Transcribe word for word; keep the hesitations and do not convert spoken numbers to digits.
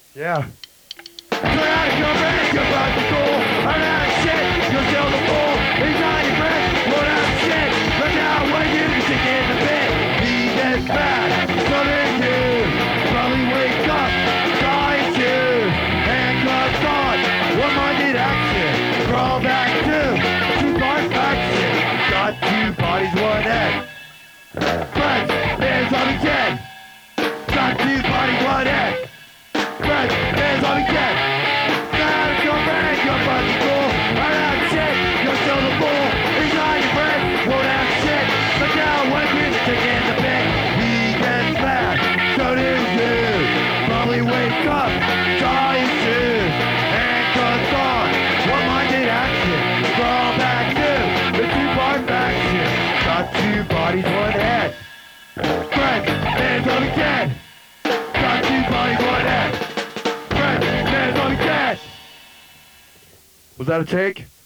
Yeah. So out of your brain, you're about to go. I'm out of shit, you're still the fool. Inside your breath, you're out of shit. But now when you can sink in the bed, he gets mad. So then you probably wake up, dying too. Handcuffs on, one-minded action. Crawl back to two-part faction. Got two bodies, one head. Friends, hands on the jet. Got two bodies, one head. Friends, hands on the jet. Out of your brain, you're fucking cool. I'm out of shit, you're still the fool. Inside your brain, won't have shit. But now when you're sick in the bed, he gets mad. So do you. Probably wake up, dying soon. Handcuffs on, one-minded action. Crawl back to the two-part faction. Got two bodies, one head. Friends, hands on the jet. Got two bodies, one head. Friends, hands on the jet. Was that a take?